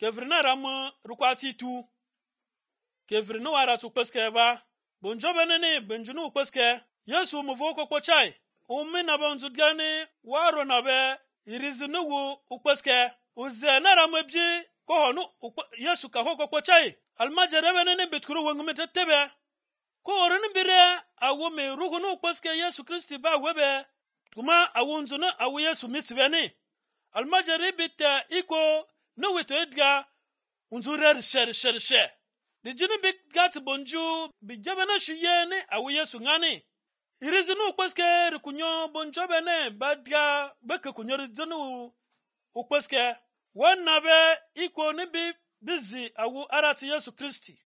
kevrina ram rukwati tu kevrina wara tu peske ba bonjo benene benjunu peske Yesu muvo ko pochai umina bonzudgani waro na be irizunu wu upeske uze na ramebji ko honu Yesu ka hoko pochai almajere benene bitkuru wangme tetebe ko orin bire awu me ruhunu peske Yesu Kristi ba webe kuma awunzuna awu Yesu mitbeni almajere bitte iko no weto edga unzurer sher dijini bit gat bonju bijabana shiyene awu Yesu ngani irizunu peske rikunyo bonjo bene badga beke kunyo rizunu upeske wanna be iko ni bi bizi awu arati Yesu Kristi